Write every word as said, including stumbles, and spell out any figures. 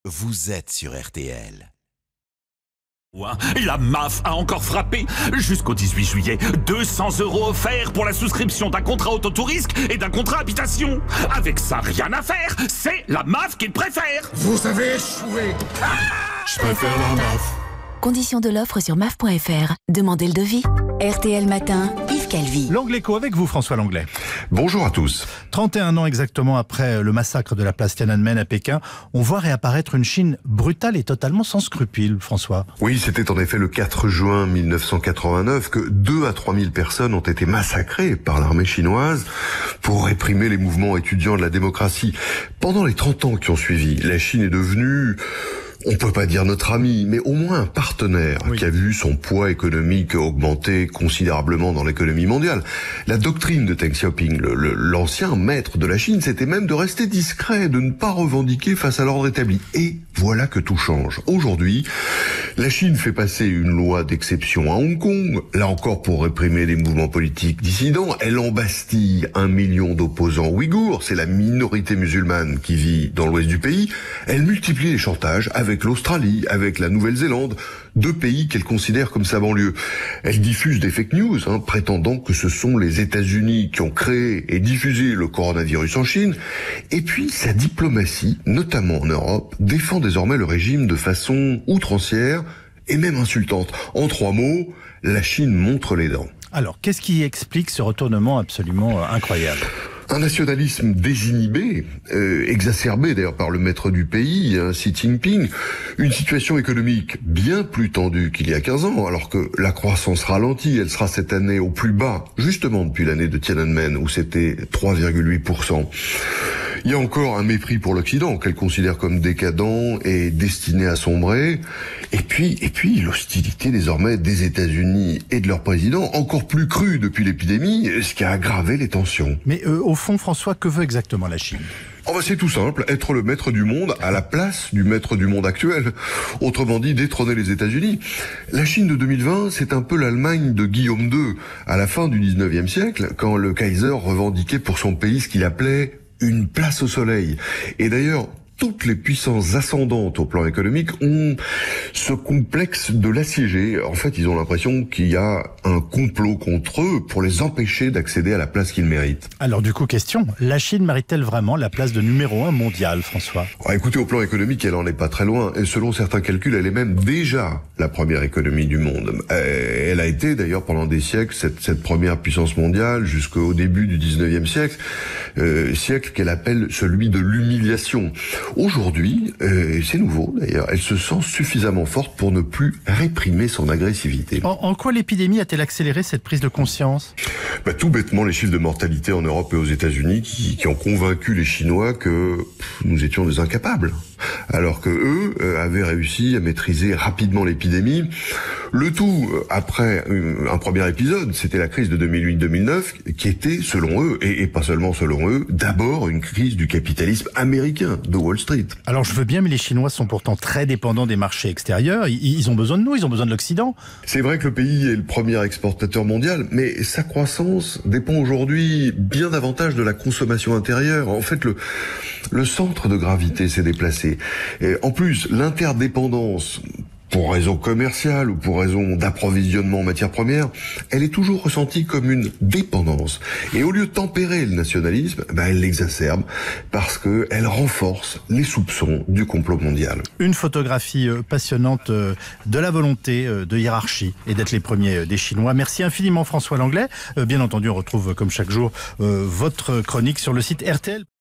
Vous êtes sur R T L. La M A F a encore frappé. Jusqu'au dix-huit juillet, deux cents euros offerts pour la souscription d'un contrat autotourisme et d'un contrat habitation. Avec ça, rien à faire. C'est la M A F qu'il préfère. Vous avez échoué. Ah, je préfère la M A F. Conditions de l'offre sur M A F point F R. Demandez le devis. R T L Matin, Yves Calvi. L'Angléco avec vous, François Langlais. Bonjour à tous. trente et un ans exactement après le massacre de la place Tiananmen à Pékin, on voit réapparaître une Chine brutale et totalement sans scrupules, François. Oui, c'était en effet le quatre juin mille neuf cent quatre-vingt-neuf que deux à trois mille personnes ont été massacrées par l'armée chinoise pour réprimer les mouvements étudiants de la démocratie. Pendant les trente ans qui ont suivi, la Chine est devenue... on peut pas dire notre ami, mais au moins un partenaire oui. qui a vu son poids économique augmenter considérablement dans l'économie mondiale. La doctrine de Deng Xiaoping, le, le, l'ancien maître de la Chine, c'était même de rester discret, de ne pas revendiquer face à l'ordre établi. Et voilà que tout change. Aujourd'hui, la Chine fait passer une loi d'exception à Hong Kong, là encore pour réprimer les mouvements politiques dissidents. Elle embastille un million d'opposants ouïghours, c'est la minorité musulmane qui vit dans l'ouest du pays. Elle multiplie les chantages avec l'Australie, avec la Nouvelle-Zélande, deux pays qu'elle considère comme sa banlieue. Elle diffuse des fake news, hein, prétendant que ce sont les États-Unis qui ont créé et diffusé le coronavirus en Chine. Et puis sa diplomatie, notamment en Europe, défend désormais le régime de façon outrancière et même insultante. En trois mots, la Chine montre les dents. Alors, qu'est-ce qui explique ce retournement absolument euh, incroyable ? Un nationalisme désinhibé, euh, exacerbé d'ailleurs par le maître du pays, hein, Xi Jinping, une situation économique bien plus tendue qu'il y a quinze ans, alors que la croissance ralentit, elle sera cette année au plus bas, justement depuis l'année de Tiananmen, où c'était trois virgule huit pour cent. Il y a encore un mépris pour l'Occident, qu'elle considère comme décadent et destiné à sombrer. Et puis, et puis, l'hostilité désormais des États-Unis et de leur président, encore plus crue depuis l'épidémie, ce qui a aggravé les tensions. Mais euh, au fond, François, que veut exactement la Chine ? Oh bah c'est tout simple, être le maître du monde à la place du maître du monde actuel. Autrement dit, détrôner les États-Unis. La Chine de deux mille vingt, c'est un peu l'Allemagne de Guillaume deux, à la fin du dix-neuvième siècle, quand le Kaiser revendiquait pour son pays ce qu'il appelait une place au soleil. Et d'ailleurs, toutes les puissances ascendantes au plan économique ont ce complexe de l'assiéger. En fait, ils ont l'impression qu'il y a un complot contre eux pour les empêcher d'accéder à la place qu'ils méritent. Alors du coup, question, la Chine mérite-t-elle vraiment la place de numéro un mondial, François ? Oh, écoutez, au plan économique, elle en est pas très loin. Et selon certains calculs, elle est même déjà la première économie du monde. Elle a été d'ailleurs pendant des siècles cette, cette première puissance mondiale jusqu'au début du dix-neuvième siècle, euh, siècle qu'elle appelle celui de l'humiliation. Aujourd'hui, euh, c'est nouveau d'ailleurs, elle se sent suffisamment forte pour ne plus réprimer son agressivité. En, en quoi l'épidémie a-t-elle accéléré cette prise de conscience ? Bah, tout bêtement, les chiffres de mortalité en Europe et aux États-Unis qui, qui ont convaincu les Chinois que pff, nous étions des incapables. Alors que eux euh, avaient réussi à maîtriser rapidement l'épidémie. Le tout, euh, après euh, un premier épisode, c'était la crise de deux mille huit deux mille neuf, qui était, selon eux, et, et pas seulement selon eux, d'abord une crise du capitalisme américain, de Wall Street. Alors je veux bien, mais les Chinois sont pourtant très dépendants des marchés extérieurs. Ils, ils ont besoin de nous, ils ont besoin de l'Occident. C'est vrai que le pays est le premier exportateur mondial, mais sa croissance dépend aujourd'hui bien davantage de la consommation intérieure. En fait, le, le centre de gravité s'est déplacé. Et en plus, l'interdépendance, pour raison commerciale ou pour raison d'approvisionnement en matières premières, elle est toujours ressentie comme une dépendance. Et au lieu de tempérer le nationalisme, ben elle l'exacerbe parce que elle renforce les soupçons du complot mondial. Une photographie passionnante de la volonté de hiérarchie et d'être les premiers des Chinois. Merci infiniment François Langlais. Bien entendu, on retrouve comme chaque jour votre chronique sur le site R T L.